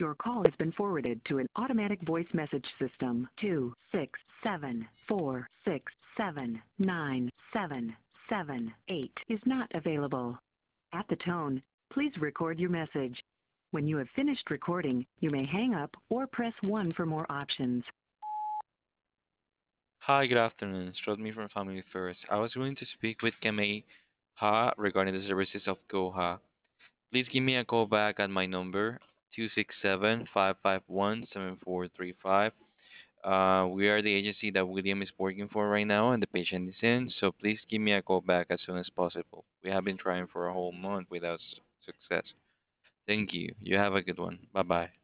Your call has been forwarded to an automatic voice message system. 26746797778 is not available. At the tone, please record your message. When you have finished recording, you may hang up or press 1 for more options. Hi, good afternoon. It's Rodney from Family First. I was willing to speak with Kamei Ha regarding the services of Goha. Please give me a call back at my number 267-551-7435. We are the agency that William is working for right now and the patient is in, so please give me a call back as soon as possible. We have been trying for a whole month without success. Thank you. You have a good one. Bye bye.